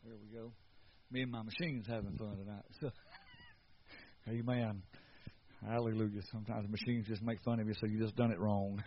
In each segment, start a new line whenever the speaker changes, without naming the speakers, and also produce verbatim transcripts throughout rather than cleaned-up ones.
There we go. Me and my machine's having fun tonight. So, amen. Hallelujah. Sometimes machines just make fun of you, so you just done it wrong.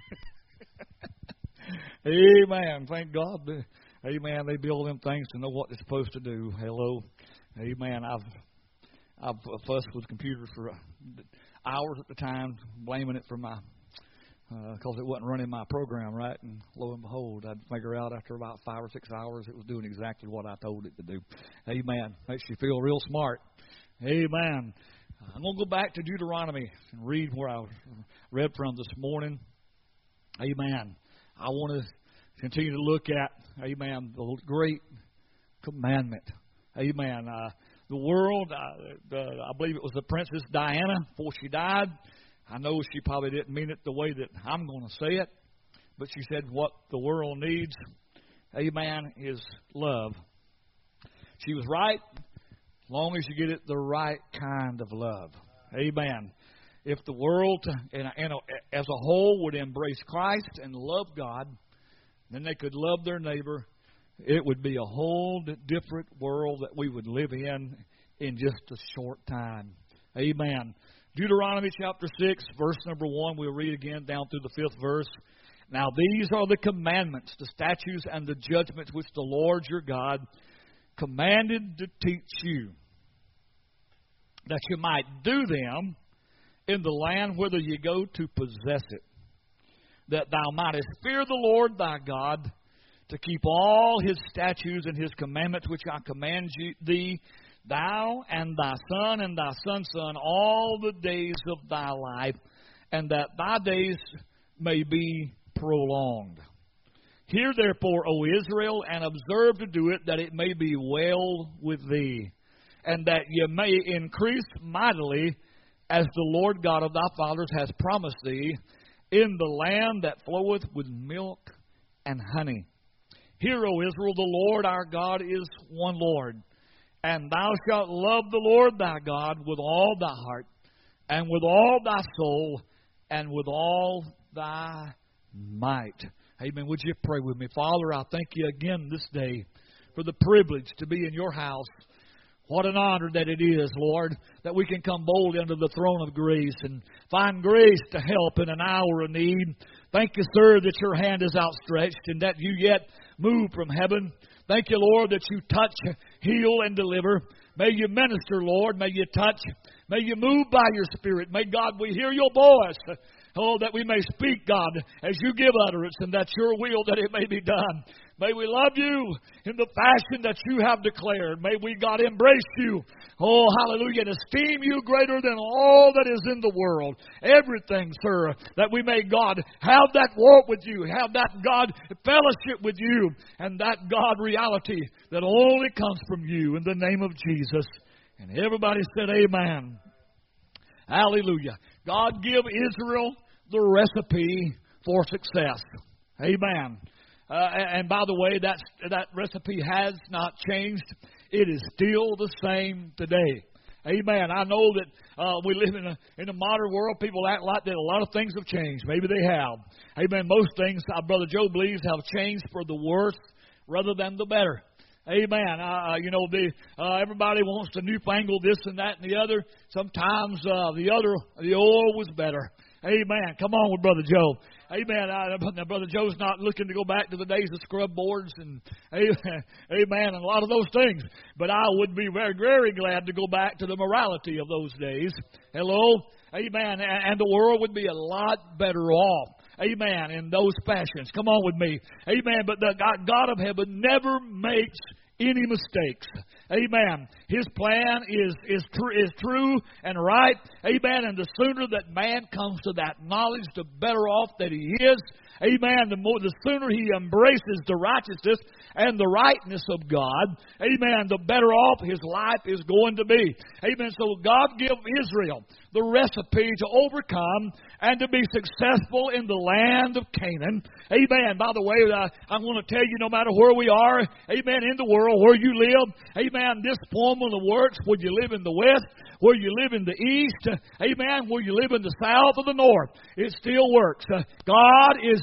Amen. Thank God. Amen. They build them things to know what they're supposed to do. Hello. Amen. I've I've fussed with computers for hours at the time, blaming it for my because uh, it wasn't running my program right, and lo and behold, I'd figure out after about five or six hours it was doing exactly what I told it to do. Amen. Makes you feel real smart. Amen. I'm going to go back to Deuteronomy and read where I read from this morning. Amen. I want to continue to look at, amen, the great commandment. Amen. Uh, the world, uh, the, I believe it was the Princess Diana before she died. I know she probably didn't mean it the way that I'm going to say it, but she said what the world needs, amen, is love. She was right, as long as you get it the right kind of love. Amen. If the world in a, in a, as a whole would embrace Christ and love God, then they could love their neighbor. It would be a whole different world that we would live in in just a short time. Amen. Deuteronomy chapter six, verse number one, we'll read again down through the fifth verse. Now these are the commandments, the statutes, and the judgments which the Lord your God commanded to teach you, that you might do them in the land whither you go to possess it, that thou mightest fear the Lord thy God, to keep all his statutes and his commandments which I command you, thee, thou and thy son and thy son's son, all the days of thy life, and that thy days may be prolonged. Hear therefore, O Israel, and observe to do it, that it may be well with thee, and that ye may increase mightily, as the Lord God of thy fathers has promised thee, in the land that floweth with milk and honey. Hear, O Israel, the Lord our God is one Lord. And thou shalt love the Lord thy God with all thy heart, and with all thy soul, and with all thy might. Amen. Would you pray with me? Father, I thank you again this day for the privilege to be in your house. What an honor that it is, Lord, that we can come boldly under the throne of grace and find grace to help in an hour of need. Thank you, sir, that your hand is outstretched and that you yet move from heaven. Thank you, Lord, that you touch, heal, and deliver. May you minister, Lord. May you touch. May you move by your Spirit. May, God, we hear your voice. Oh, that we may speak, God, as you give utterance, and that's your will that it may be done. May we love you in the fashion that you have declared. May we, God, embrace you. Oh, hallelujah, and esteem you greater than all that is in the world. Everything, sir, that we may, God, have that walk with you, have that, God, fellowship with you, and that, God, reality that only comes from you in the name of Jesus. And everybody said amen. Hallelujah. God give Israel the recipe for success. Amen. Uh, and by the way, that's, that recipe has not changed. It is still the same today. Amen. I know that uh, we live in a in a modern world. People act like that a lot of things have changed. Maybe they have. Amen. Most things, uh, Brother Joe believes, have changed for the worse rather than the better. Amen. Uh, you know, the uh, everybody wants to newfangle this and that and the other. Sometimes uh, the other, the old was better. Amen. Come on with Brother Joe. Amen. I, now, Brother Joe's not looking to go back to the days of scrub boards and amen, amen, and a lot of those things. But I would be very, very glad to go back to the morality of those days. Hello. Amen. And, and the world would be a lot better off. Amen. In those fashions. Come on with me. Amen. But the God, God of heaven never makes any mistakes. Amen. His plan is is true is true and right. Amen. And the sooner that man comes to that knowledge, the better off that he is. Amen. The more, the sooner he embraces the righteousness and the rightness of God, amen, the better off his life is going to be. Amen. So God gave Israel the recipe to overcome and to be successful in the land of Canaan. Amen. By the way, uh, I want to tell you, no matter where we are, amen, in the world, where you live, amen, this formula works whether you live in the west, where you live in the east, amen, where you live in the south or the north. It still works. Uh, God is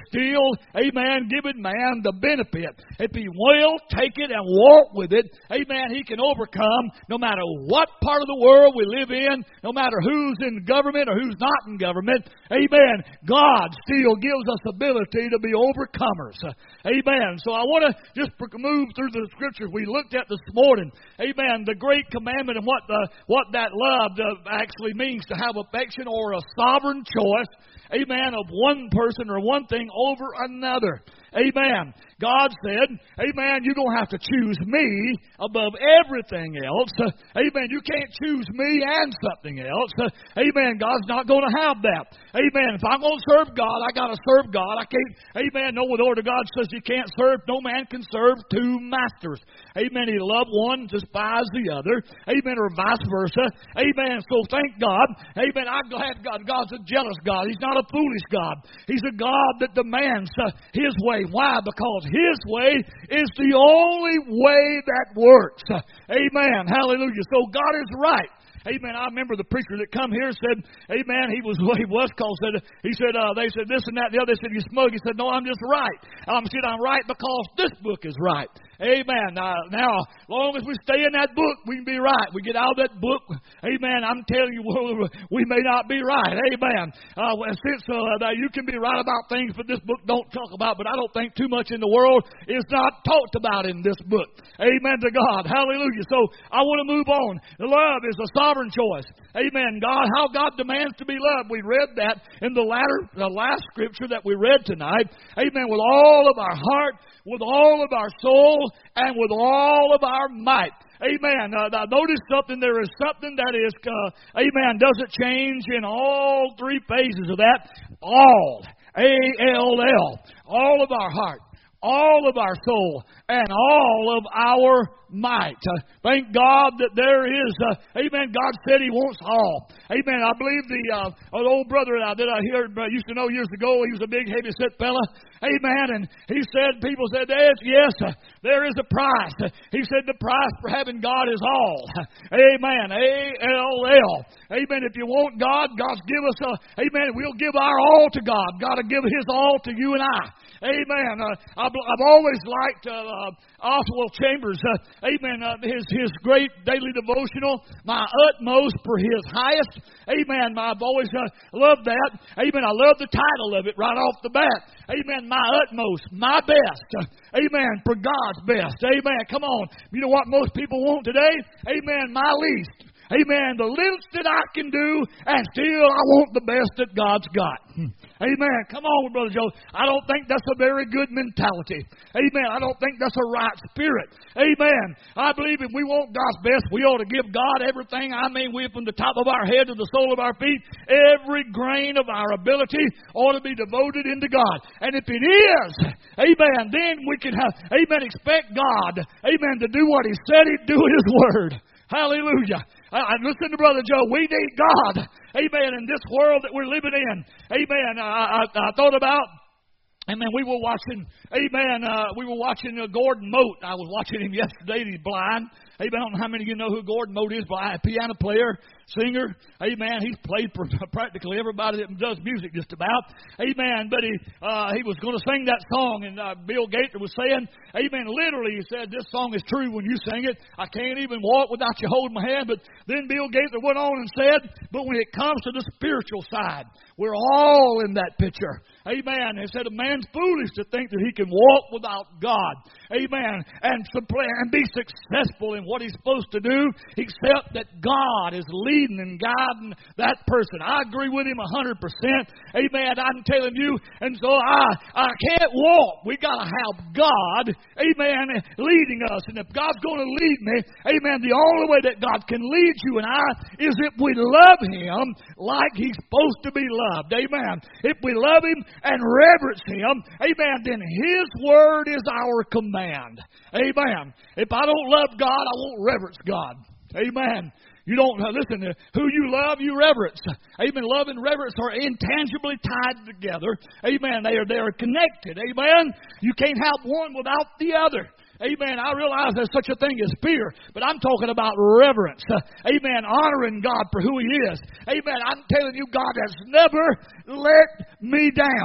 still, amen, giving man the benefit. If he will take it and walk with it, amen, he can overcome no matter what part of the world we live in, no matter who's in government or who's not in government. Amen. God still gives us ability to be overcomers. Amen. So I want to just move through the scriptures we looked at this morning. Amen. The great commandment and what the what that love actually means to have affection or a sovereign choice. Amen. Of one person or one thing over another. Amen. God said, amen, you're going to have to choose me above everything else. Uh, amen. You can't choose me and something else. Uh, amen. God's not going to have that. Amen. If I'm going to serve God, I got to serve God. I can't, amen. No, the Word of God says you can't serve, no man can serve two masters. Amen. He love one, despise the other. Amen. Or vice versa. Amen. So thank God. Amen. I'm glad God. God's a jealous God. He's not a foolish God. He's a God that demands uh, His way. Why? Because His way is the only way that works. Amen. Hallelujah. So God is right. Amen. I remember the preacher that come here said, amen, he was what he was called. Said, he said, uh, they said this and that and the other. They said, you smug. He said, no, I'm just right. I um, said, I'm right because this book is right. Amen. Uh, now, as long as we stay in that book, we can be right. We get out of that book, amen, I'm telling you, we may not be right. Amen. Uh, since uh, you can be right about things, but this book don't talk about, but I don't think too much in the world is not talked about in this book. Amen to God. Hallelujah. So I want to move on. Love is a sovereign choice. Amen. God, how God demands to be loved. We read that in the latter, the last scripture that we read tonight. Amen. With all of our heart, with all of our soul, and with all of our might. Amen. Uh, now notice something. There is something that is, uh, amen, doesn't change in all three phases of that. All. A L L. All of our heart, all of our soul, and all of our might. Uh, thank God that there is, uh, amen, God said He wants all. Amen. I believe the uh, an old brother uh, that I heard, uh, used to know years ago, he was a big, heavy-set fella. Amen. And he said, people said, yes, yes, uh, there is a price. Uh, he said the price for having God is all. Amen. A L L. Amen. If you want God, God's give us a, amen, we'll give our all to God. God will give His all to you and I. Amen. Uh, I've, I've always liked uh, uh, Oswald Chambers. Uh, amen. Uh, his his great daily devotional, My Utmost for His Highest. Amen. I've always uh, loved that. Amen. I love the title of it right off the bat. Amen. My utmost, my best. Uh, amen. For God's best. Amen. Come on. You know what most people want today? Amen. My least. Amen. The least that I can do, and still I want the best that God's got. Amen. Come on, Brother Joe. I don't think that's a very good mentality. Amen. I don't think that's a right spirit. Amen. I believe if we want God's best, we ought to give God everything. I mean, we from the top of our head to the sole of our feet, every grain of our ability ought to be devoted into God. And if it is, amen, then we can have, amen, expect God, amen, to do what He said He'd do in His Word. Hallelujah. I, I listen to Brother Joe. We need God. Amen. In this world that we're living in. Amen. I, I, I thought about, amen, we were watching, amen, uh, we were watching uh, Gordon Mote. I was watching him yesterday. He's blind. Amen. I don't know how many of you know who Gordon Mote is, but a piano player, singer. Amen. He's played for practically everybody that does music just about. Amen. But he uh, he was going to sing that song, and uh, Bill Gaither was saying, amen, literally he said, this song is true when you sing it. I can't even walk without you holding my hand. But then Bill Gaither went on and said, but when it comes to the spiritual side, we're all in that picture. Amen. He said, a man's foolish to think that he can walk without God. Amen. And, and be successful in what he's supposed to do, except that God is leading and guiding that person. I agree with him one hundred percent. Amen. I'm telling you. And so I, I can't walk. We got to have God, amen, leading us. And if God's going to lead me, amen, the only way that God can lead you and I is if we love Him like He's supposed to be loved. Amen. If we love Him and reverence Him, amen, then His Word is our command. Amen. If I don't love God, I won't reverence God. Amen. You don't, listen, who you love, you reverence. Amen. Love and reverence are intangibly tied together. Amen. They are, they are connected. Amen. You can't have one without the other. Amen. I realize there's such a thing as fear, but I'm talking about reverence. Uh, amen. Honoring God for who He is. Amen. I'm telling you, God has never let me down.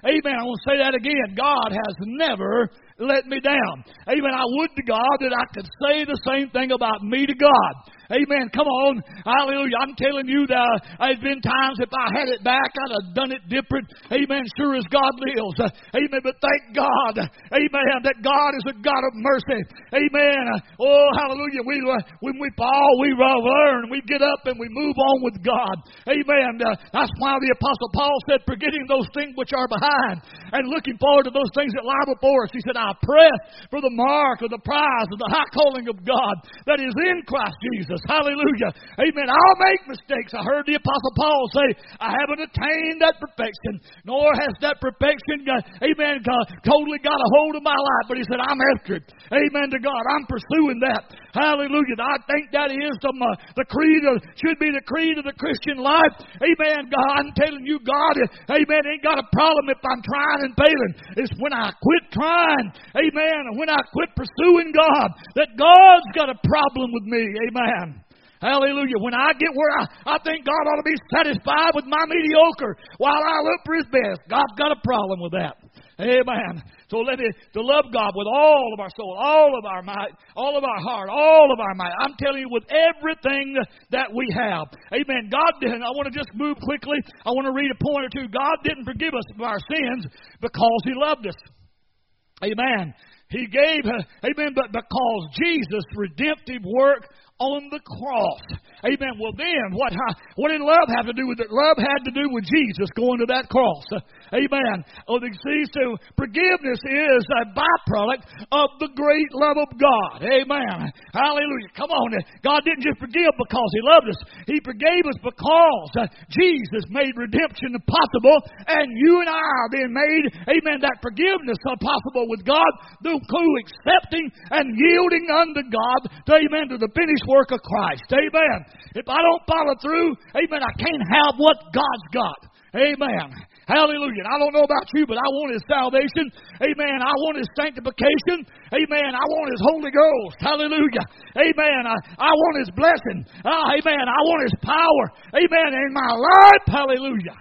Amen. I want to say that again. God has never let me down. Amen. I would to God that I could say the same thing about me to God. Amen. Come on. Hallelujah. I'm telling you that uh, there's been times if I had it back, I'd have done it different. Amen. Sure as God lives. Uh, amen. But thank God. Amen. That God is a God of mercy. Amen. Uh, oh, hallelujah. We uh, when we fall, we uh, learn. We get up and we move on with God. Amen. Uh, that's why the Apostle Paul said, forgetting those things which are behind and looking forward to those things that lie before us. He said, I press for the mark of the prize of the high calling of God that is in Christ Jesus. Hallelujah. Amen. I'll make mistakes. I heard the Apostle Paul say, I haven't attained that perfection, nor has that perfection, uh, amen, God, totally got a hold of my life. But he said, I'm after it. Amen to God. I'm pursuing that. Hallelujah. I think that is the, uh, the creed, of, should be the creed of the Christian life. Amen. God, I'm telling you, God, amen, ain't got a problem if I'm trying and failing. It's when I quit trying, amen, and when I quit pursuing God, that God's got a problem with me. Amen. Hallelujah. When I get where I, I think God ought to be satisfied with my mediocre while I look for His best, God's got a problem with that. Amen. So let me, to love God with all of our soul, all of our might, all of our heart, all of our might. I'm telling you, with everything that we have. Amen. God didn't, I want to just move quickly. I want to read a point or two. God didn't forgive us of our sins because He loved us. Amen. He gave, amen, but because Jesus' redemptive work on the cross. Amen. Well then, what what did love have to do with it? Love had to do with Jesus going to that cross. Amen. Oh, see, so forgiveness is a byproduct of the great love of God. Amen. Hallelujah. Come on. God didn't just forgive because He loved us. He forgave us because uh, Jesus made redemption possible, and you and I are being made, amen, that forgiveness possible with God through accepting and yielding unto God, to, amen, to the finished work of Christ. Amen. If I don't follow through, amen, I can't have what God's got. Amen. Hallelujah. And I don't know about you, but I want His salvation. Amen. I want His sanctification. Amen. I want His Holy Ghost. Hallelujah. Amen. I, I want His blessing. Uh, amen. I want His power. Amen. In my life. Hallelujah.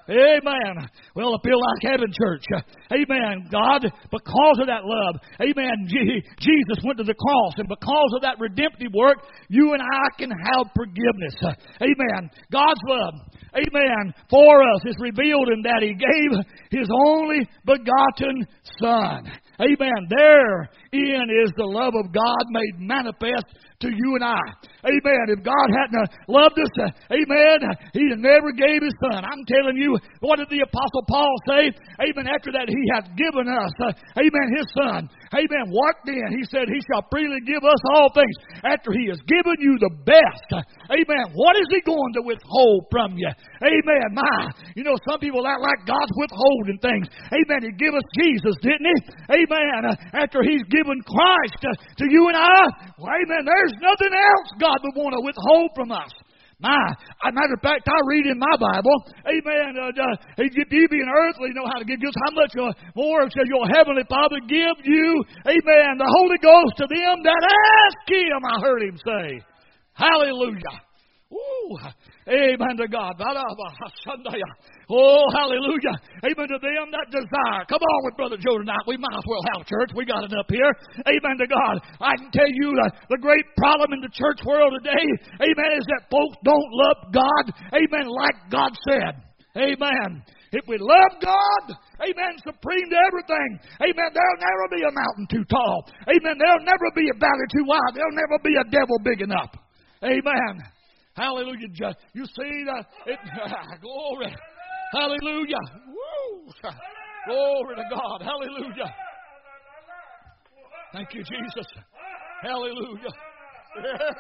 Amen. Well, I feel like heaven, church. Amen. God, because of that love, amen, Jesus went to the cross, and because of that redemptive work, you and I can have forgiveness. Amen. God's love, amen, for us is revealed in that He gave His only begotten Son. Amen. Therein is the love of God made manifest to you and I. Amen. If God hadn't loved us, uh, amen, He never gave His Son. I'm telling you, what did the Apostle Paul say? Amen. After that, He hath given us, uh, amen, His Son. Amen. What then? He said, He shall freely give us all things. After He has given you the best. Uh, amen. What is He going to withhold from you? Amen. My, you know, some people act like God's withholding things. Amen. He gave us Jesus, didn't He? Amen. Uh, after He's given Christ uh, to you and I, well, amen, there's nothing else God would want to withhold from us. My, as a matter of fact, I read in my Bible, amen, uh, uh, if you being earthly, know how to give gifts, how much uh, more shall your heavenly Father give you, amen, the Holy Ghost to them that ask Him, I heard Him say. Hallelujah. Ooh, amen to God. Oh, hallelujah. Amen to them that desire. Come on with Brother Joe tonight. We might as well have church. We got it up here. Amen to God. I can tell you uh, the great problem in the church world today, amen, is that folks don't love God, amen, like God said. Amen. If we love God, amen, supreme to everything, amen, there'll never be a mountain too tall. Amen. There'll never be a valley too wide. There'll never be a devil big enough. Amen. Hallelujah. You see that? It, glory. Hallelujah. Woo. Glory to God. Hallelujah. Thank you, Jesus. Hallelujah. Yes.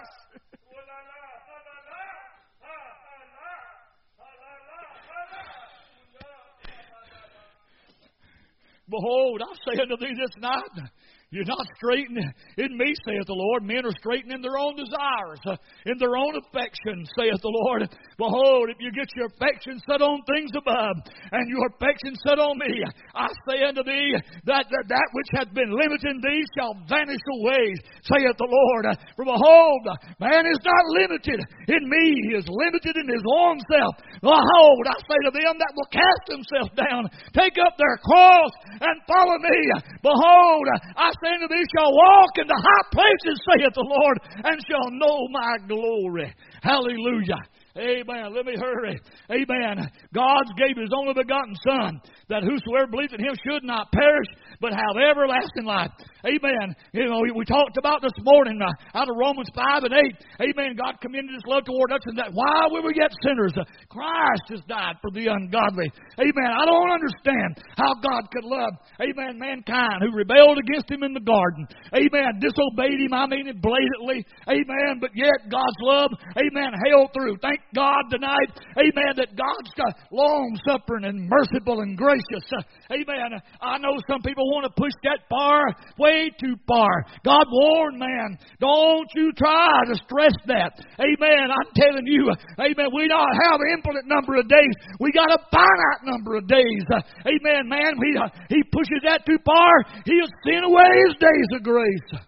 Behold, I say unto thee this night, You're not straightened in me, saith the Lord. Men are straightened in their own desires, uh, in their own affections, saith the Lord. Behold, if you get your affection set on things above, and your affection set on me, I say unto thee, that that, that which hath been limited in thee shall vanish away, saith the Lord. For behold, man is not limited in me. He is limited in his own self. Behold, I say to them that will cast themselves down, take up their cross, and follow me. Behold, I say unto thee, shall walk in the high places, saith the Lord, and shall know my glory. Hallelujah. Amen. Let me hurry. Amen. God gave His only begotten Son, that whosoever believes in Him should not perish, but have everlasting life. Amen. You know, we talked about this morning uh, out of Romans five and eight. Amen. God commended His love toward us, and that while we were yet sinners, uh, Christ has died for the ungodly. Amen. I don't understand how God could love, amen, mankind who rebelled against Him in the garden. Amen. Disobeyed Him, I mean it blatantly. Amen. But yet God's love, amen, held through. Thank God tonight, amen, that God's uh, long-suffering and merciful and gracious. Uh, amen. I know some people want to push that far, way too far. God warned man, don't you try to stress that. Amen. I'm telling you, amen, we don't have an infinite number of days. We got a finite number of days. Uh, amen, man. He, uh, he pushes that too far, he'll sin away His days of grace.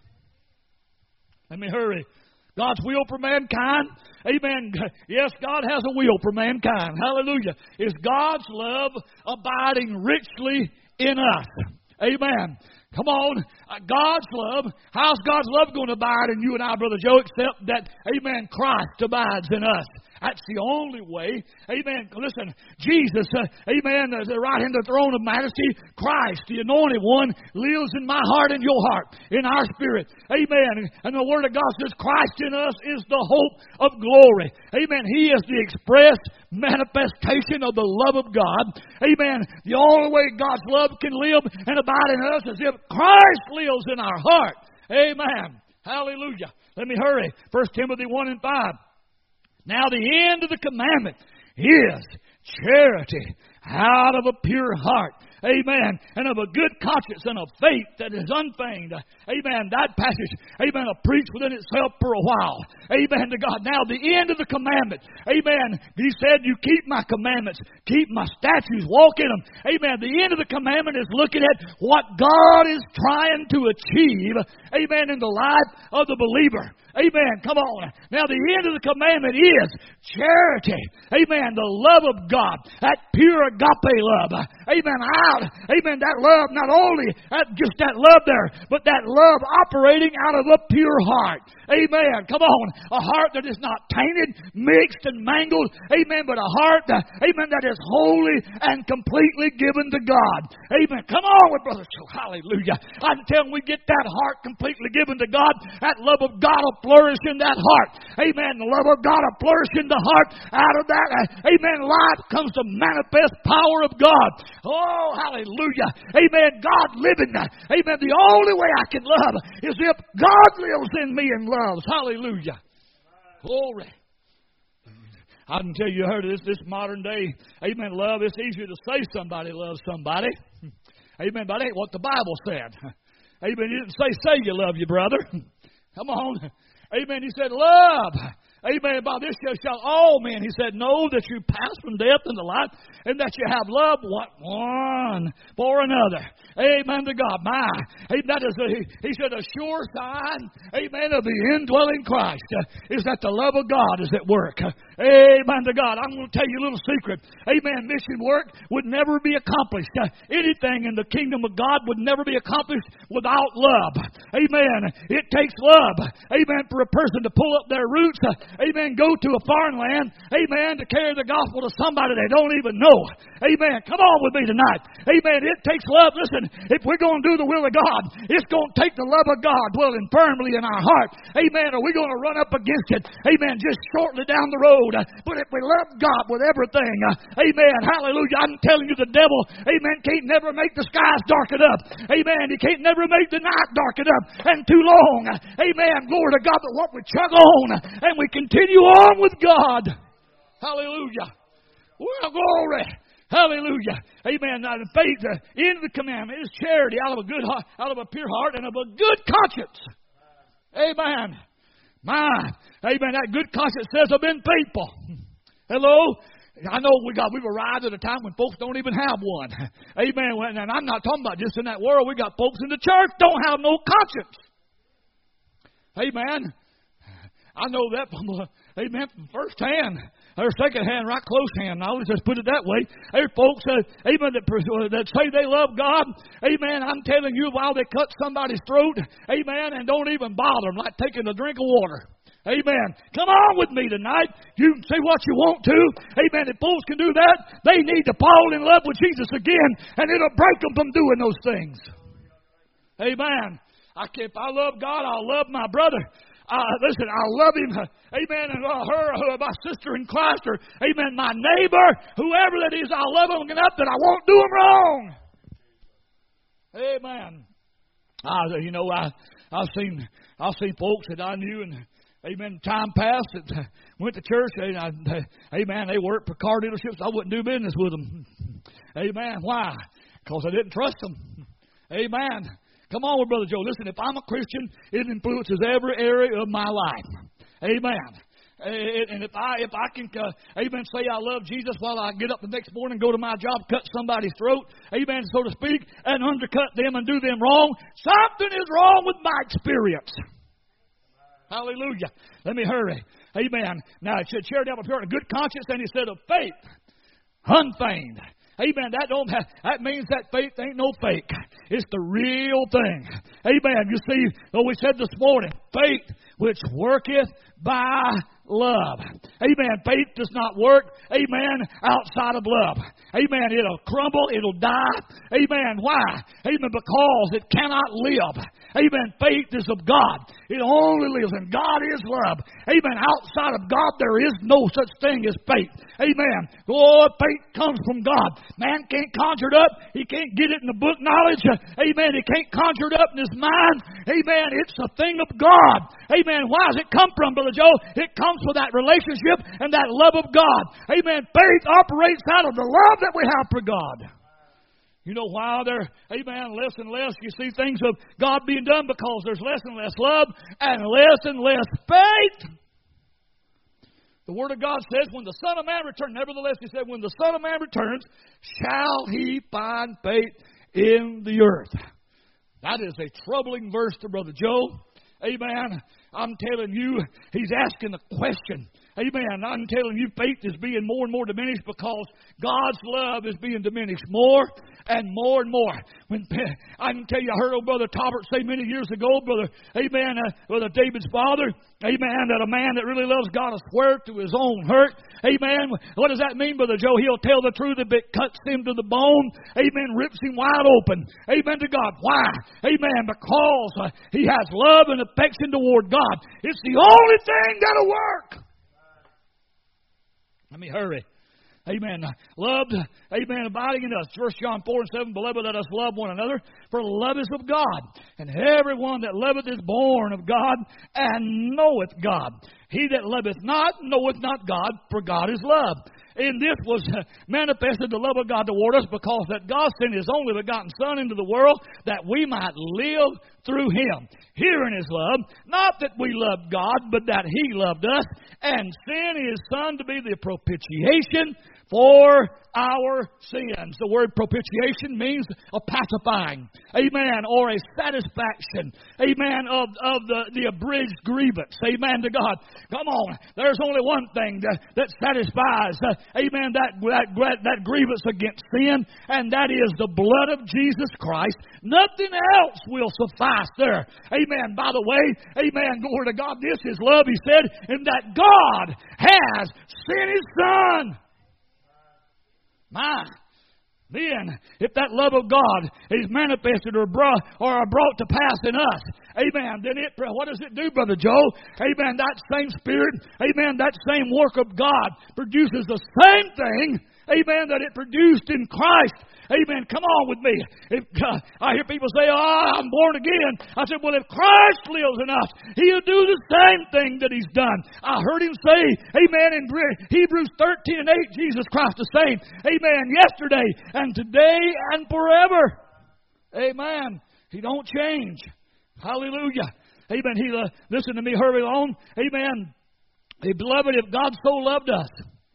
Let me hurry. God's will for mankind. Amen. Yes, God has a will for mankind. Hallelujah. Is God's love abiding richly in us. Amen. Come on. God's love. How's God's love going to abide in you and I, Brother Joe, except that, amen, Christ abides in us. That's the only way. Amen. Listen, Jesus, uh, amen, the right hand of the throne of majesty, Christ, the anointed one, lives in my heart and your heart, in our spirit. Amen. And the Word of God says Christ in us is the hope of glory. Amen. He is the express manifestation of the love of God. Amen. The only way God's love can live and abide in us is if Christ lives in our heart. Amen. Hallelujah. Let me hurry. First Timothy one and five. Now the end of the commandment is charity out of a pure heart. Amen. And of a good conscience and a faith that is unfeigned. Amen. That passage, amen, will preach within itself for a while. Amen to God. Now the end of the commandment. Amen. He said, you keep my commandments. Keep my statutes. Walk in them. Amen. The end of the commandment is looking at what God is trying to achieve. Amen. In the life of the believer. Amen. Come on. Now the end of the commandment is charity. Amen. The love of God. That pure agape love. Amen. Out. Amen. That love, not only just that love there, but that love operating out of a pure heart. Amen. Come on. A heart that is not tainted, mixed, and mangled. Amen. But a heart, that, amen, that is holy and completely given to God. Amen. Come on with Brother Joe. Hallelujah. Until we get that heart completely given to God, that love of God will flourish in that heart. Amen. The love of God will flourish in the heart. Out of that, amen, life comes the manifest power of God. Oh, hallelujah. Amen. God living. Amen. The only way I can love is if God lives in me and loves. Hallelujah. Glory. I can tell you, heard of this, this modern day, amen, love, it's easier to say somebody loves somebody. Amen. But that ain't what the Bible said. Amen. He didn't say, say you love your brother. Come on. Amen. He said, love. Amen. By this shall all men, he said, know that you pass from death into life, and that you have love one for another. Amen to God. My, amen, that is a, he said, a sure sign, amen, of the indwelling Christ uh, is that the love of God is at work. Uh, amen to God. I'm going to tell you a little secret. Amen. Mission work would never be accomplished. Uh, anything in the kingdom of God would never be accomplished without love. Amen. It takes love. Amen. For a person to pull up their roots. Uh, amen. Go to a foreign land. Amen. To carry the gospel to somebody they don't even know. Amen. Come on with me tonight. Amen. It takes love. Listen, if we're going to do the will of God, it's going to take the love of God dwelling firmly in our heart. Amen. Or we're going to run up against it. Amen. Just shortly down the road. But if we love God with everything, amen. Hallelujah. I'm telling you, the devil, amen, can't never make the skies darken up. Amen. He can't never make the night darken up and too long. Amen. Glory to God. But what we chug on and we continue on with God. Hallelujah. Well, glory. Hallelujah. Amen. Now, the faith uh, in the commandment is charity out of a good heart, out of a pure heart and of a good conscience. Amen. My, amen. That good conscience says I've been faithful. Hello. I know we got we've arrived at a time when folks don't even have one. Amen. And I'm not talking about just in that world. We got folks in the church don't have no conscience. Amen. I know that from uh, amen from first hand or second hand, right close hand. I'll just put it that way. There's folks uh, amen that, that say they love God. Amen. I'm telling you, while they cut somebody's throat, amen, and don't even bother them, like taking a drink of water. Amen. Come on with me tonight. You can say what you want to. Amen. If folks can do that, they need to fall in love with Jesus again, and it'll break them from doing those things. Amen. I, if I love God, I'll love my brother. Uh, listen, I love him. Amen. And uh, her, uh, my sister in Christ, or amen, my neighbor, whoever that is, I love them enough that I won't do them wrong. Amen. Uh, you know, I, I've seen, I've seen folks that I knew and. Amen. Time passed. That uh, went to church. And I, uh, amen. They worked for car dealerships. I wouldn't do business with them. Amen. Why? Because I didn't trust them. Amen. Come on, Brother Joe. Listen, if I'm a Christian, it influences every area of my life. Amen. And if I if I can, uh, amen, say I love Jesus while I get up the next morning, go to my job, cut somebody's throat, amen, so to speak, and undercut them and do them wrong, something is wrong with my experience. Hallelujah. Let me hurry. Amen. Now, it said charity out of a pure and good conscience, and he said of faith, unfeigned. Amen. That don't have, that means that faith ain't no fake. It's the real thing. Amen. You see, what we said this morning, faith which worketh by love. Amen. Faith does not work, amen, outside of love. Amen. It'll crumble. It'll die. Amen. Why? Amen. Because it cannot live. Amen. Faith is of God. It only lives, and God is love. Amen. Outside of God, there is no such thing as faith. Amen. Oh, faith comes from God. Man can't conjure it up. He can't get it in the book knowledge. Amen. He can't conjure it up in his mind. Amen. It's a thing of God. Amen. Why does it come from, Brother Joe? It comes from that relationship and that love of God. Amen. Faith operates out of the love that we have for God. You know why there, amen, less and less you see things of God being done? Because there's less and less love and less and less faith. The Word of God says, when the Son of Man returns, nevertheless, he said, when the Son of Man returns, shall he find faith in the earth? That is a troubling verse to Brother Joe. Amen. I'm telling you, he's asking the question. Amen. I'm telling you, faith is being more and more diminished because God's love is being diminished more and more and more. When I can tell you, I heard old Brother Talbert say many years ago, Brother, amen, uh, Brother David's father, amen, that a man that really loves God will swear to his own hurt. Amen. What does that mean, Brother Joe? He'll tell the truth if it cuts him to the bone. Amen. Rips him wide open. Amen to God. Why? Amen. Because uh, he has love and affection toward God. It's the only thing that'll work. Let me hurry. Amen. Loved, amen, abiding in us. First John four and seven, beloved, let us love one another, for love is of God. And everyone that loveth is born of God and knoweth God. He that loveth not knoweth not God, for God is love. And this was manifested the love of God toward us, because that God sent His only begotten Son into the world that we might live through Him. Herein is love, not that we loved God, but that He loved us and sent His Son to be the propitiation for our sins. The word propitiation means a pacifying, amen, or a satisfaction, amen, of, of the, the abridged grievance, amen to God. Come on, there's only one thing that, that satisfies, uh, amen, that, that, that grievance against sin, and that is the blood of Jesus Christ. Nothing else will suffice there. Amen. By the way, amen, glory to God, this is love, he said, and that God has sent His Son. My, then, if that love of God is manifested or brought, or brought to pass in us, amen, then it, what does it do, Brother Joe? Amen, that same Spirit, amen, that same work of God produces the same thing, Amen, that it produced in Christ. Amen. Come on with me. If uh, I hear people say, oh, I'm born again. I said, well, if Christ lives in us, He'll do the same thing that He's done. I heard Him say, amen, in Hebrews thirteen and eight, Jesus Christ the same. Amen. Yesterday and today and forever. Amen. He don't change. Hallelujah. Amen. He, uh, listen to me, hurry on. Amen. Hey, beloved, if God so loved us,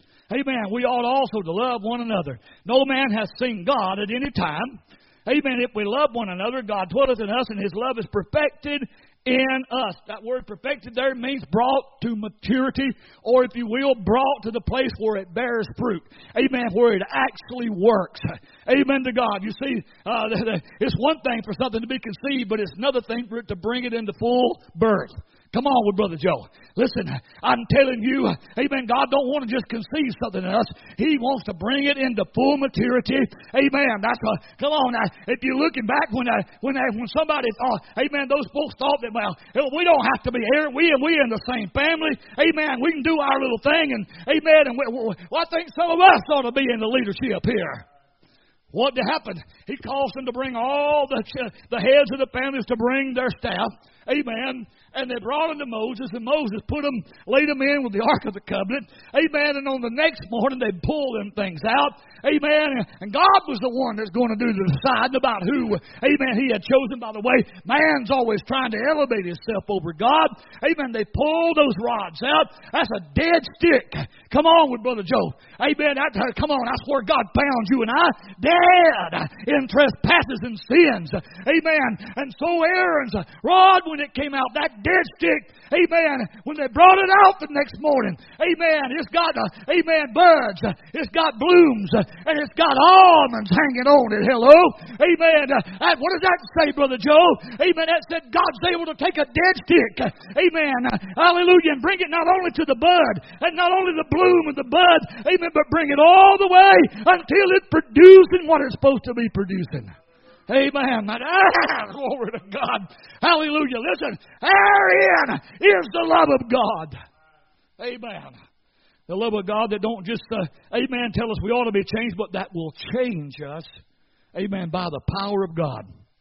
amen, we ought also to love one another. No man has seen God at any time. Amen. If we love one another, God dwelleth in us, and His love is perfected in us. That word perfected there means brought to maturity, or if you will, brought to the place where it bears fruit. Amen. Where it actually works. Amen to God. You see, uh, it's one thing for something to be conceived, but it's another thing for it to bring it into full birth. Come on with Brother Joe. Listen, I'm telling you, amen, God don't want to just conceive something in us. He wants to bring it into full maturity. Amen. That's what, come on now. If you're looking back when I, when I, when somebody thought, amen, those folks thought that, well, we don't have to be here. We and we in the same family. Amen. We can do our little thing. And amen. And we, well, I think some of us ought to be in the leadership here. What happened? He caused them to bring all the the heads of the families to bring their staff. Amen. And they brought them to Moses, and Moses put them, laid them in with the Ark of the Covenant. Amen. And on the next morning, they pulled them things out. Amen. And God was the one that's going to do the deciding about who, amen, He had chosen. By the way, man's always trying to elevate himself over God. Amen. They pulled those rods out. That's a dead stick. Come on with Brother Joe. Amen. That, uh, come on. That's where God found you and I. Dead in trespasses and sins. Amen. And so Aaron's rod, when it came out, that dead stick, amen, when they brought it out the next morning, amen, it's got, uh, amen, buds, it's got blooms, and it's got almonds hanging on it. Hello? Amen. Uh, what does that say, Brother Joe? Amen. That said God's able to take a dead stick, amen, uh, hallelujah, and bring it not only to the bud, and not only the bloom of the bud, amen, but bring it all the way until it's producing what it's supposed to be producing. Amen. Ah, glory to God. Hallelujah. Listen, therein is the love of God. Amen. The love of God that don't just, uh, amen, tell us we ought to be changed, but that will change us, amen, by the power of God.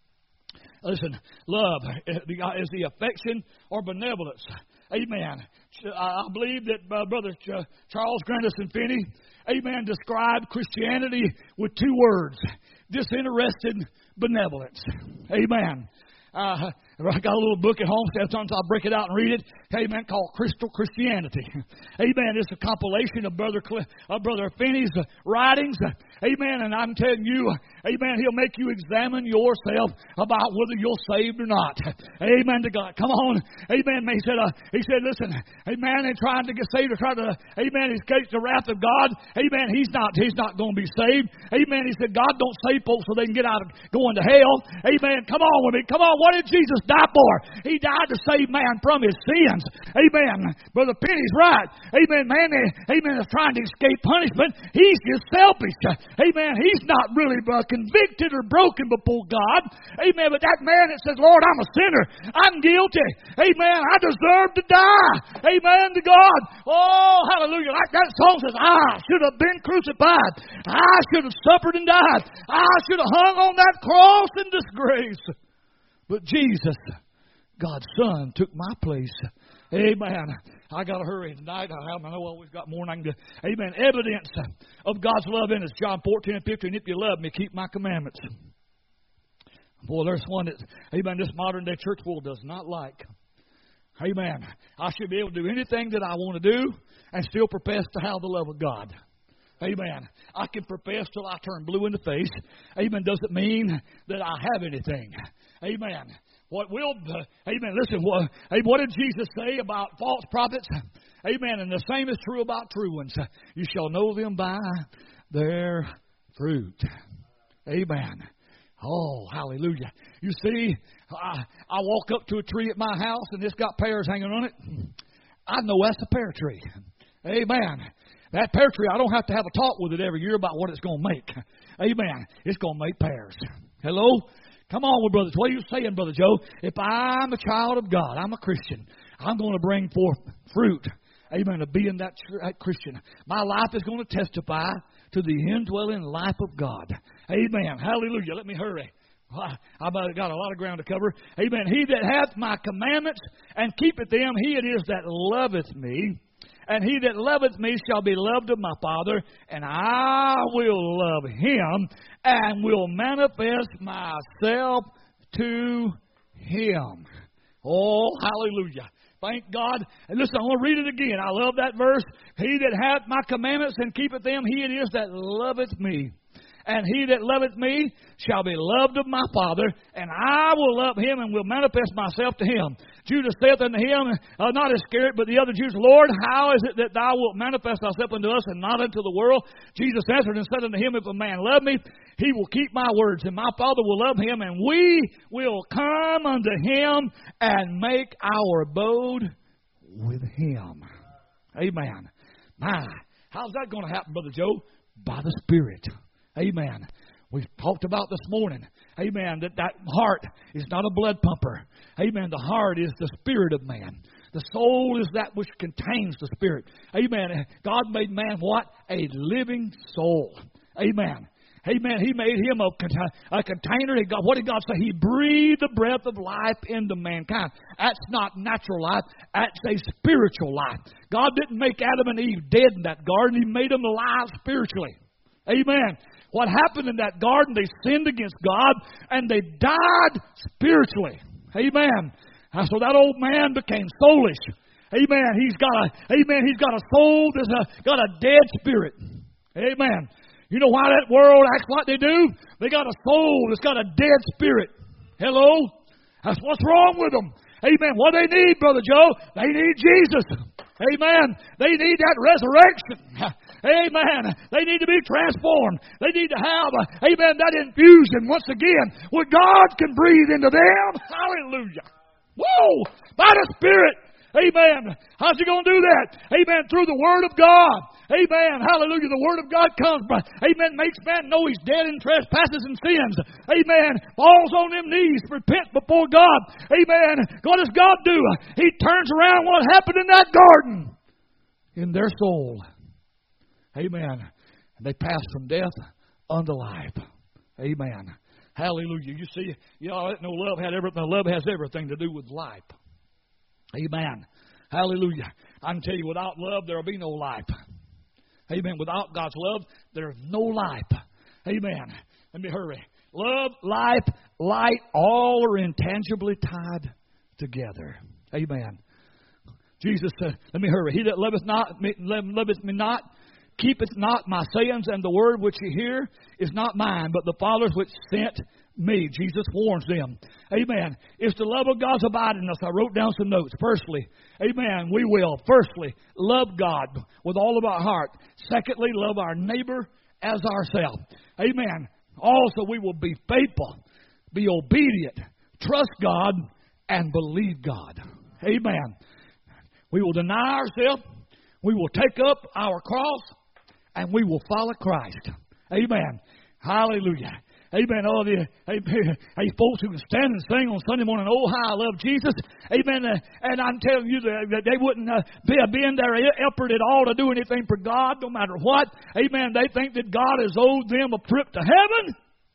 Listen, love is the affection or benevolence. Amen. I believe that uh, Brother Charles Grandison Finney, amen, described Christianity with two words: disinterested benevolence. Amen. Uh, I got a little book at home. Sometimes I'll break it out and read it. Amen. Called Crystal Christianity. Amen. It's a compilation of Brother Cl- uh, Brother Finney's uh, writings. Uh, amen. And I'm telling you, amen, he'll make you examine yourself about whether you're saved or not. Amen to God. Come on. Amen. He said, uh, he said, listen, amen, they're trying to get saved or trying to, amen, escape the wrath of God. Amen. He's not, he's not going to be saved. Amen. He said, God don't save folks so they can get out of going to hell. Amen. Come on with me. Come on. What did Jesus die for? He died to save man from his sins. Amen. Brother Penny's right. Amen. Man, amen, is trying to escape punishment. He's just selfish. Amen. He's not really uh, convicted or broken before God. Amen. But that man that says, Lord, I'm a sinner. I'm guilty. Amen. I deserve to die. Amen to God. Oh, hallelujah. Like that song says, I should have been crucified. I should have suffered and died. I should have hung on that cross in disgrace. But Jesus, God's Son, took my place. Amen. I got to hurry tonight. I know we've got more than I can do. Amen. Evidence of God's love in us. John fourteen and fifteen. If you love me, keep my commandments. Boy, there's one that, amen, this modern day church world does not like. Amen. I should be able to do anything that I want to do and still profess to have the love of God. Amen. I can profess till I turn blue in the face. Amen. Doesn't mean that I have anything. Amen. What will, uh, amen, listen, what, hey, what did Jesus say about false prophets? Amen. And the same is true about true ones. You shall know them by their fruit. Amen. Oh, hallelujah. You see, I, I walk up to a tree at my house and it's got pears hanging on it. I know that's a pear tree. Amen. That pear tree, I don't have to have a talk with it every year about what it's going to make. Amen. It's going to make pears. Hello? Come on, with brothers. What are you saying, Brother Joe? If I'm a child of God, I'm a Christian, I'm going to bring forth fruit. Amen. To being that Christian. My life is going to testify to the indwelling life of God. Amen. Hallelujah. Let me hurry. I've got a lot of ground to cover. Amen. He that hath my commandments and keepeth them, he it is that loveth me. And he that loveth me shall be loved of my Father, and I will love him and will manifest myself to him. Oh, hallelujah. Thank God. And listen, I want to read it again. I love that verse. He that hath my commandments and keepeth them, he it is that loveth me. And he that loveth me shall be loved of my Father, and I will love him and will manifest myself to him. Judas saith unto him, uh, not Iscariot, but the other Jews, Lord, how is it that thou wilt manifest thyself unto us and not unto the world? Jesus answered and said unto him, if a man love me, he will keep my words, and my Father will love him, and we will come unto him and make our abode with him. Amen. My, how's that going to happen, Brother Joe? By the Spirit. Amen. We've talked about this morning. Amen. That that heart is not a blood pumper. Amen. The heart is the spirit of man. The soul is that which contains the spirit. Amen. God made man what? A living soul. Amen. Amen. He made him a, a container. He got, what did God say? He breathed the breath of life into mankind. That's not natural life. That's a spiritual life. God didn't make Adam and Eve dead in that garden. He made them alive spiritually. Amen. What happened in that garden, they sinned against God and they died spiritually. Amen. And so that old man became soulish. Amen. He's got a, amen, he's got a soul that's a, got a dead spirit. Amen. You know why that world acts like they do? They got a soul that's got a dead spirit. Hello? That's what's wrong with them. Amen. What they need, Brother Joe? They need Jesus. Amen. They need that resurrection. Amen. They need to be transformed. They need to have, a, amen, that infusion once again where God can breathe into them. Hallelujah. Whoa! By the Spirit. Amen. How's He going to do that? Amen. Through the Word of God. Amen. Hallelujah. The Word of God comes by. Amen. Makes man know he's dead in trespasses and sins. Amen. Falls on them knees. Repent before God. Amen. What does God do? He turns around what happened in that garden in their soul. Amen. And they pass from death unto life. Amen. Hallelujah. You see, you know, no love had everything. Love has everything to do with life. Amen. Hallelujah. I can tell you, without love, there will be no life. Amen. Without God's love, there's no life. Amen. Let me hurry. Love, life, light, all are intangibly tied together. Amen. Jesus said, let me hurry. He that loveth not, loveth me not, keepeth not my sayings, and the word which ye hear is not mine, but the Father's which sent me. Jesus warns them. Amen. If the love of God's abiding in us, I wrote down some notes. Firstly, amen, we will. Firstly, love God with all of our heart. Secondly, love our neighbor as ourselves. Amen. Also, we will be faithful, be obedient, trust God, and believe God. Amen. We will deny ourselves. We will take up our cross, and we will follow Christ. Amen. Hallelujah. Amen. All the amen. Hey, folks who can stand and sing on Sunday morning, oh, how I love Jesus. Amen. Uh, and I'm telling you that they wouldn't uh, be, be in their effort at all to do anything for God, no matter what. Amen. They think that God has owed them a trip to heaven.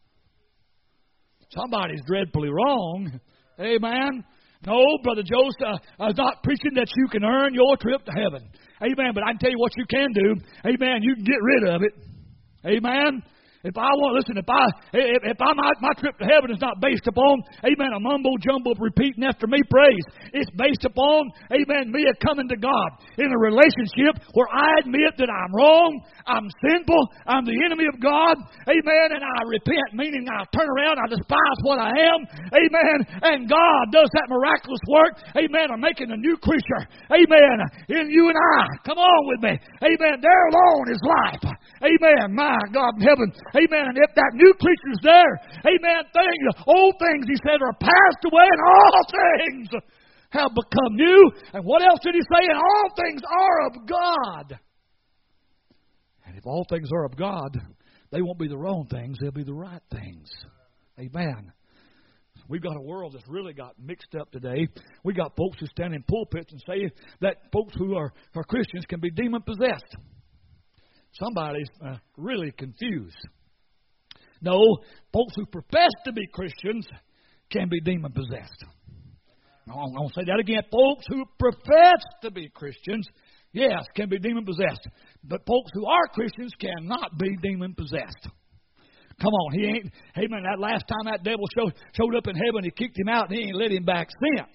Somebody's dreadfully wrong. Amen. No, Brother Joseph, uh, is not preaching that you can earn your trip to heaven. Amen. But I can tell you what you can do. Amen. You can get rid of it. Amen. If I want, listen, if I, if, if I, my, my trip to heaven is not based upon, amen, a mumbo jumbo repeating after me praise. It's based upon, amen, me coming to God in a relationship where I admit that I'm wrong, I'm sinful, I'm the enemy of God, amen, and I repent, meaning I turn around, I despise what I am, amen, and God does that miraculous work, amen, of making a new creature, amen, in you and I. Come on with me, amen, there alone is life, amen, my God in heaven. Amen. And if that new creature's there, amen, things, old things, he said, are passed away, and all things have become new. And what else did he say? And all things are of God. And if all things are of God, they won't be the wrong things, they'll be the right things. Amen. We've got a world that's really got mixed up today. We got folks who stand in pulpits and say that folks who are, are Christians can be demon-possessed. Somebody's uh, really confused. No, folks who profess to be Christians can be demon-possessed. I'm going to say that again. Folks who profess to be Christians, yes, can be demon-possessed. But folks who are Christians cannot be demon-possessed. Come on, he ain't, hey man, that last time that devil showed, showed up in heaven, he kicked him out and he ain't let him back since.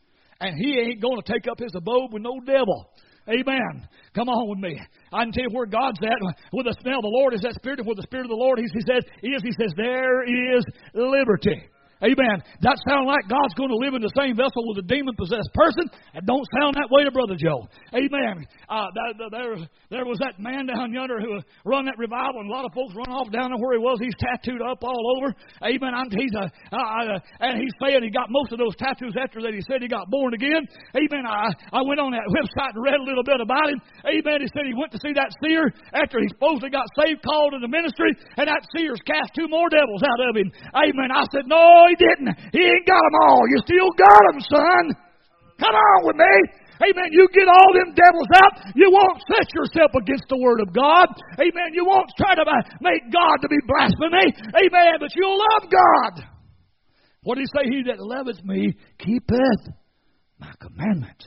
And he ain't going to take up his abode with no devil. Amen. Come on with me. I can tell you where God's at. With the smell of the Lord is that Spirit. Where the Spirit of the Lord, he, he says, is, he says, there is liberty. Amen. That sound like God's going to live in the same vessel with a demon-possessed person? It don't sound that way to Brother Joe. Amen. Uh, there, there was that man down yonder who run that revival, and a lot of folks run off down there where he was. He's tattooed up all over. Amen. I'm, he's a, uh, uh, and he's saying he got most of those tattoos after that he said he got born again. Amen. I, I went on that website and read a little bit about him. Amen. He said he went to see that seer after he supposedly got saved, called in the ministry, and that seer's cast two more devils out of him. Amen. I said, no, he didn't. He ain't got them all. You still got them, son. Come on with me. Amen. You get all them devils out. You won't set yourself against the Word of God. Amen. You won't try to make God to be blasphemy. Amen. But you'll love God. What did he say? He that loveth me keepeth my commandments.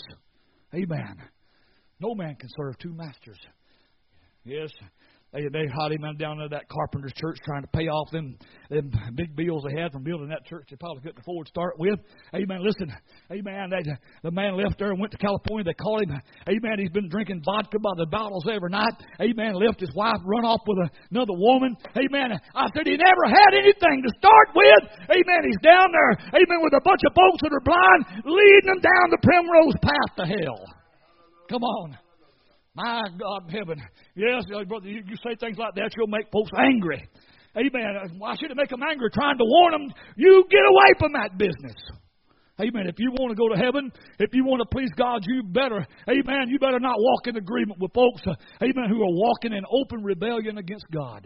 Amen. No man can serve two masters. Yes. They, they had him down to that carpenter's church trying to pay off them, them big bills they had from building that church they probably couldn't afford to start with. Amen. Listen, amen. They, the man left there and went to California. They called him. Amen. He's been drinking vodka by the bottles every night. Amen. Left his wife, run off with another woman. Amen. I said he never had anything to start with. Amen. He's down there. Amen. With a bunch of folks that are blind, leading them down the primrose path to hell. Come on. My God in heaven. Yes, brother, you, you say things like that, you'll make folks angry. Amen. Why should it make them angry? Trying to warn them, you get away from that business. Amen. If you want to go to heaven, if you want to please God, you better, amen, you better not walk in agreement with folks, uh, amen, who are walking in open rebellion against God.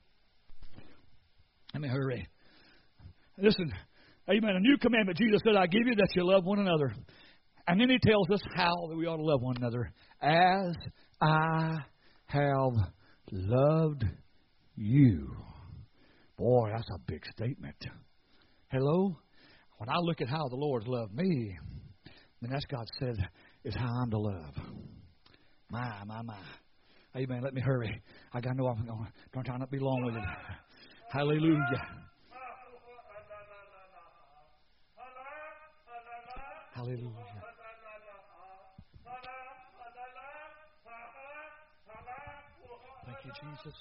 Let me hurry. Listen, amen, a new commandment Jesus said, I give you that you love one another. And then he tells us how that we ought to love one another. As I have loved you. Boy, that's a big statement. Hello? When I look at how the Lord's loved me, then that's God said is how I'm to love. My, my, my. Amen. Let me hurry. I got to know I'm going to try not to be long with it. Hallelujah. Hallelujah. Thank you, Jesus.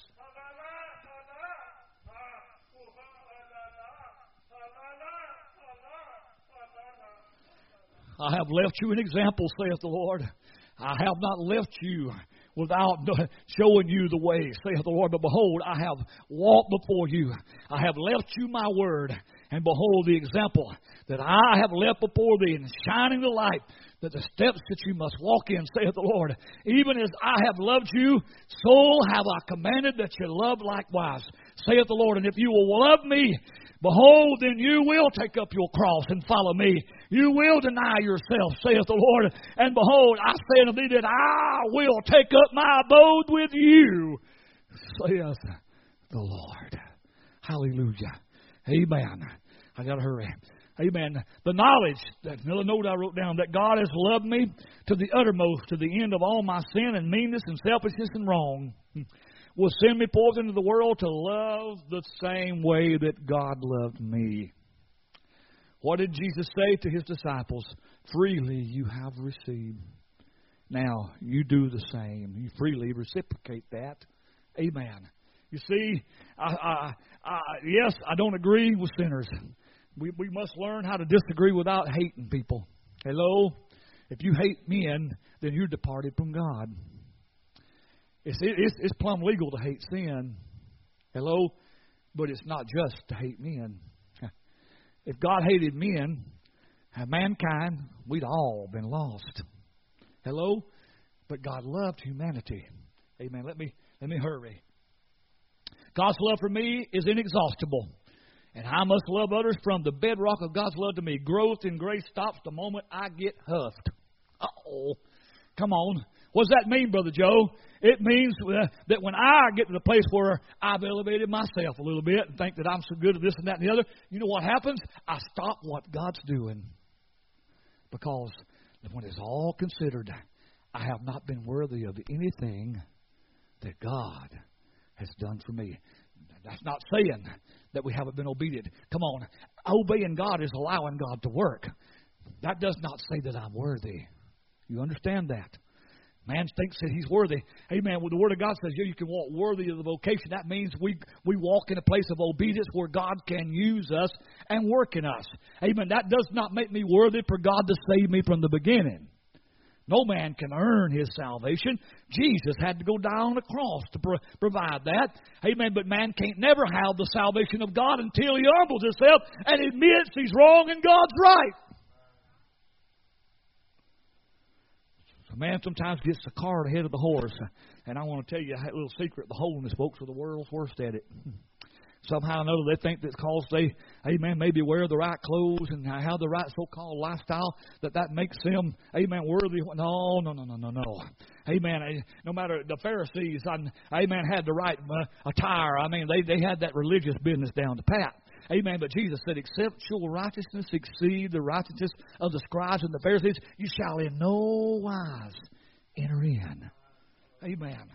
I have left you an example, saith the Lord. I have not left you without showing you the way, saith the Lord. But behold, I have walked before you. I have left you my word. And behold, the example that I have left before thee, and shining the light, that the steps that you must walk in, saith the Lord. Even as I have loved you, so have I commanded that you love likewise, saith the Lord. And if you will love me, behold, then you will take up your cross and follow me. You will deny yourself, saith the Lord. And behold, I say unto thee that I will take up my abode with you, saith the Lord. Hallelujah. Amen. I got to hurry. Amen. The knowledge, that another note I wrote down, that God has loved me to the uttermost, to the end of all my sin and meanness and selfishness and wrong, will send me forth into the world to love the same way that God loved me. What did Jesus say to his disciples? Freely you have received. Now you do the same. You freely reciprocate that. Amen. You see, I, I, I, yes, I don't agree with sinners. We, we must learn how to disagree without hating people. Hello? If you hate men, then you're departed from God. It's, it's, it's plumb legal to hate sin. Hello? But it's not just to hate men. If God hated men, mankind, we'd all been lost. Hello? But God loved humanity. Amen. Let me, let me hurry. God's love for me is inexhaustible. And I must love others from the bedrock of God's love to me. Growth in grace stops the moment I get huffed. Uh-oh. Come on. What does that mean, Brother Joe? It means uh, that when I get to the place where I've elevated myself a little bit and think that I'm so good at this and that and the other, you know what happens? I stop what God's doing. Because when it's all considered, I have not been worthy of anything that God has done for me. That's not saying that we haven't been obedient. Come on. Obeying God is allowing God to work. That does not say that I'm worthy. You understand that? Man thinks that he's worthy. Amen. Well, the Word of God says, yeah, you can walk worthy of the vocation. That means we, we walk in a place of obedience where God can use us and work in us. Amen. That does not make me worthy for God to save me from the beginning. No man can earn his salvation. Jesus had to go down on the cross to pro- provide that. Amen. But man can't never have the salvation of God until he humbles himself and admits he's wrong and God's right. A man sometimes gets the cart ahead of the horse. And I want to tell you a little secret. The holiness folks are the world's worst at it. Somehow or another they think that because they, amen, maybe wear the right clothes and have the right so-called lifestyle, that that makes them, amen, worthy. No, no, no, no, no, no. Amen. No matter the Pharisees, amen, had the right attire. I mean, they, they had that religious business down to pat. Amen. But Jesus said, except your righteousness exceed the righteousness of the scribes and the Pharisees, you shall in no wise enter in. Amen.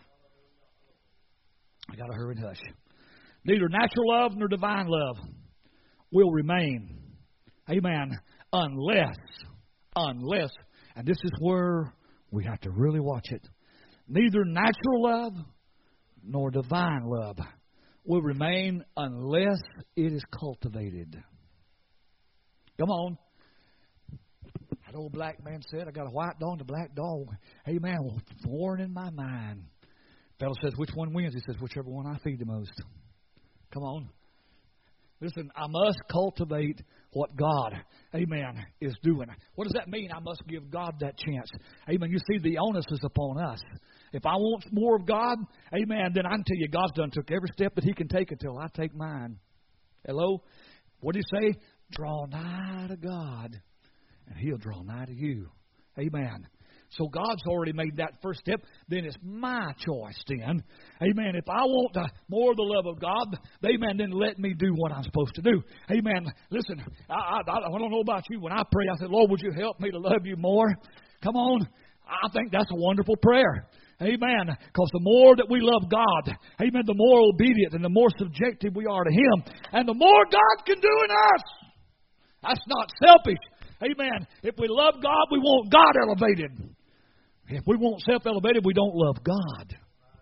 I got to hurry and hush. Neither natural love nor divine love will remain. Amen. Unless, unless, and this is where we have to really watch it. Neither natural love nor divine love will remain unless it is cultivated. Come on. That old black man said, I got a white dog and a black dog. Amen. Born in my mind. Fellow says, which one wins? He says, whichever one I feed the most. Come on. Listen, I must cultivate what God, amen, is doing. What does that mean? I must give God that chance. Amen. You see, the onus is upon us. If I want more of God, amen, then I can tell you God's done took every step that He can take until I take mine. Hello? What do you say? Draw nigh to God, and He'll draw nigh to you. Amen. So God's already made that first step. Then it's my choice then. Amen. If I want uh, more of the love of God, amen, then let me do what I'm supposed to do. Amen. Listen, I, I, I don't know about you. When I pray, I said, Lord, would you help me to love you more? Come on. I think that's a wonderful prayer. Amen. Because the more that we love God, amen, the more obedient and the more subjective we are to Him. And the more God can do in us. That's not selfish. Amen. If we love God, we want God elevated. If we want self-elevated, we don't love God.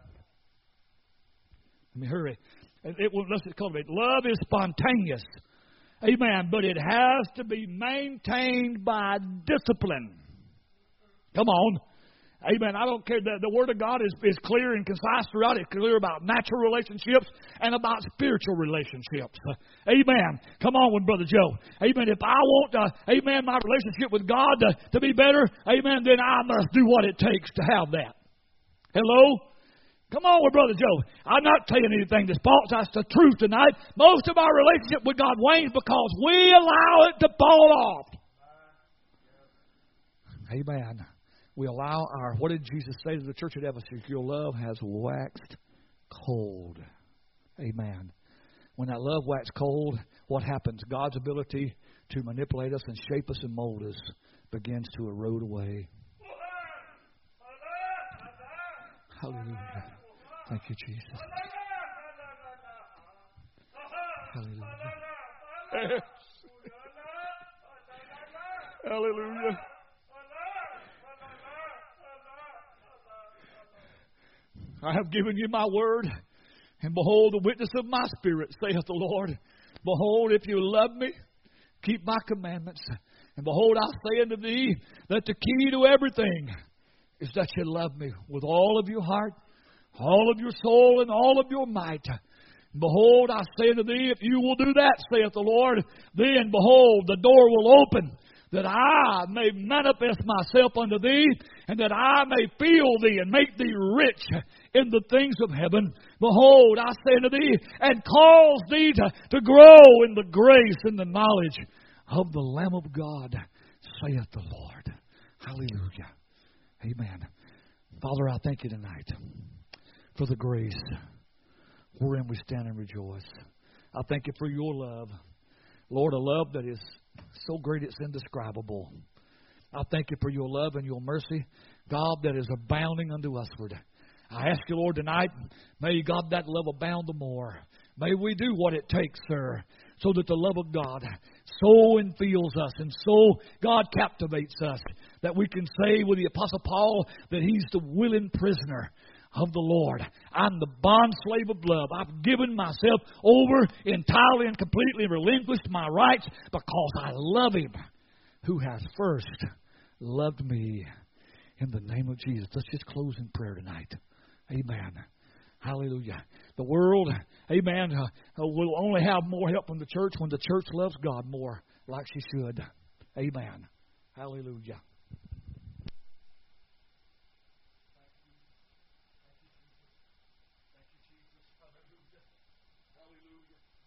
Let me hurry. It, it, let's cultivate. Love is spontaneous. Amen. But it has to be maintained by discipline. Come on. Amen. I don't care. The, the Word of God is, is clear and concise throughout. It's clear about natural relationships and about spiritual relationships. Uh, amen. Come on with Brother Joe. Amen. If I want, uh, amen, my relationship with God to, to be better, amen, then I must do what it takes to have that. Hello? Come on with Brother Joe. I'm not telling anything that's false. That's the truth tonight. Most of our relationship with God wanes because we allow it to fall off. Amen. We allow our, what did Jesus say to the church at Ephesus? Your love has waxed cold. Amen. When that love waxed cold, what happens? God's ability to manipulate us and shape us and mold us begins to erode away. Hallelujah. Thank you, Jesus. Hallelujah. Hallelujah. I have given you my word, and behold, the witness of my spirit, saith the Lord. Behold, if you love me, keep my commandments. And behold, I say unto thee that the key to everything is that you love me with all of your heart, all of your soul, and all of your might. And behold, I say unto thee, if you will do that, saith the Lord, then behold, the door will open, that I may manifest myself unto thee, and that I may fill thee and make thee rich in the things of heaven. Behold, I say unto thee, and cause thee to, to grow in the grace and the knowledge of the Lamb of God, saith the Lord. Hallelujah. Amen. Father, I thank you tonight for the grace wherein we stand and rejoice. I thank you for your love. Lord, a love that is so great it's indescribable. I thank you for your love and your mercy, God, that is abounding unto usward. I ask you, Lord, tonight, may, God, that love abound the more. May we do what it takes, sir, so that the love of God so infills us and so, God, captivates us that we can say with the Apostle Paul that he's the willing prisoner of the Lord. I'm the bond slave of love. I've given myself over entirely and completely, relinquished my rights because I love Him who has first loved me. In the name of Jesus. Let's just close in prayer tonight. Amen. Hallelujah. The world, amen, uh, will only have more help from the church when the church loves God more like she should. Amen. Hallelujah. Hallelujah.